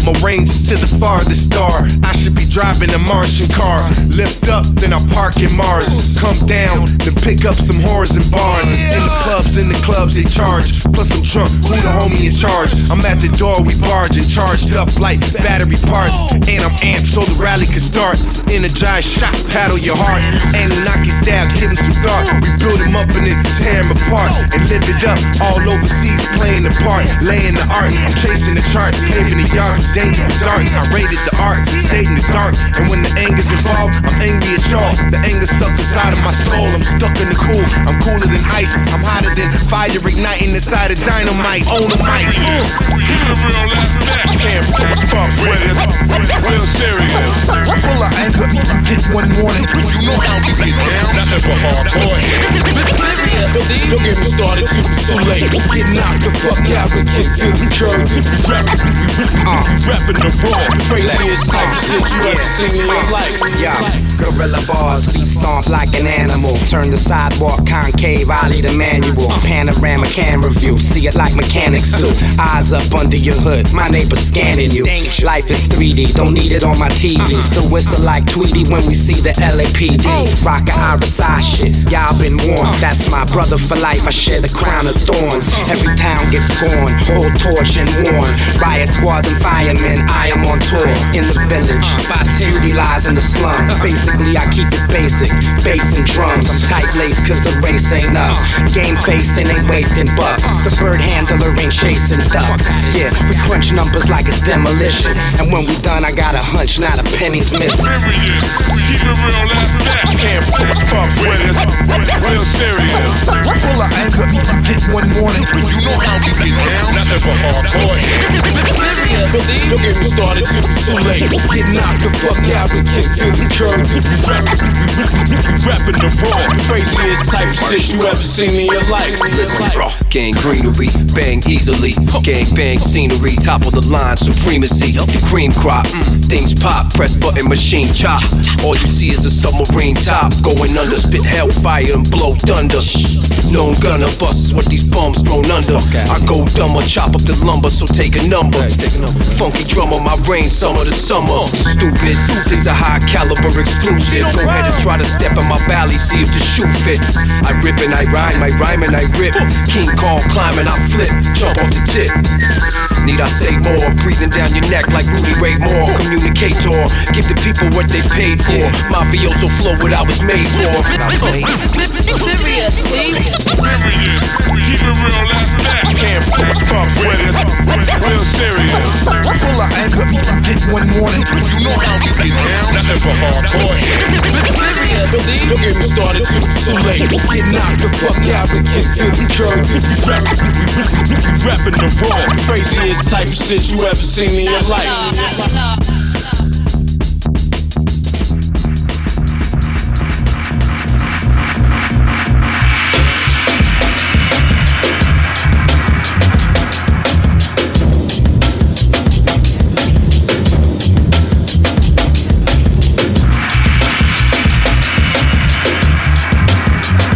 My range is to the farthest star. I should be driving a Martian car. Lift up, then I park in Mars. Come down, then pick up some whores and bars. In the clubs they charge. Plus I'm drunk, who the homie in charge? I'm at the door, we barge and charged up like battery parts. And I'm amped so the rally can start. Energize, shot, paddle your heart. And knock his down, give him some thought. We build him up and then tear him apart. And live it up, all overseas playing the part. Laying the art, I'm chasing the charts. Caving the yards with dangerous darts. I rated the art, stayed in the dark. And when the anger's involved, I'm angry at y'all. The anger stuck inside of my skull. I'm stuck in the cool, I'm cooler than ice. I'm hotter than fire igniting inside a dynamite. On the mic. Keep it real, last that. Can't fuck with it. Real serious. Full of anger, you get one warning. You know how we get down. Nothing but hardcore here. Don't get me started too late. Get knocked the fuck out and kicked to the curb. Rapping the raw. Craziest type of shit you ever seen in your life. Yeah, gorilla bars, feet stomp like an animal. Turn the sidewalk concave, ollie the manual. Panorama camera view, see it like mechanics do. Eyes up under your hood, my neighbor's scanning you. Life is 3D, don't need it on my TV. Still whistle like Tweety when we see the LAPD. Rockin' RSI shit, y'all been warned. That's my brother for life, I share the crown of thorns. Every town gets torn, whole torch and worn. Riot squads and firemen, I am on tour. In the village, beauty lies in the slum. Basically I keep it basic, bass and drums. I'm tight-laced cause the race ain't up. Game facing ain't wasting bucks. The bird handler ain't chasing ducks. Yeah, we crunch numbers like it's demolition. And when we done I got a hunch, not a penny's missing. Keep it real, last that. Can't fuck with it. Real serious. Full of anger, you get one warning. You know how we get down. Nothing but hardcore here. Don't get me started too late. Get knocked the fuck out and kicked to the curb. Rapping the raw. Craziest type of shit you ever seen in your life. Gang greenery, bang easily. Gang bang scenery, top of the line, supremacy. The cream crop, things pop, press button, machine chop. All you see is a submarine top going under, spit hellfire and blow thunder. Known gunner busts what these bums thrown under. I go dumber, chop up the lumber, so take a number. Funky drummer, my brain summer to summer. Stupid, this a high caliber exclusive. Go ahead and try to step in my valley, see if the shoe fits. I rip and I rhyme and I rip. King Kong climbing, I flip, jump off the tip. Need I say more? Breathing down your neck like Rudy Ray Moore. Communicator, give the people what they paid for. Mafioso flow what I was made for. Serious, see? Keep it real, last that. Can't fuck with it. Real serious. Full of anger, you get one warning. You know how we get down. Nothing but hardcore here. Don't get me started too late. Get knocked the fuck out and kicked to the curb. Rapping the raw. Craziest type of shit you ever seen in your life.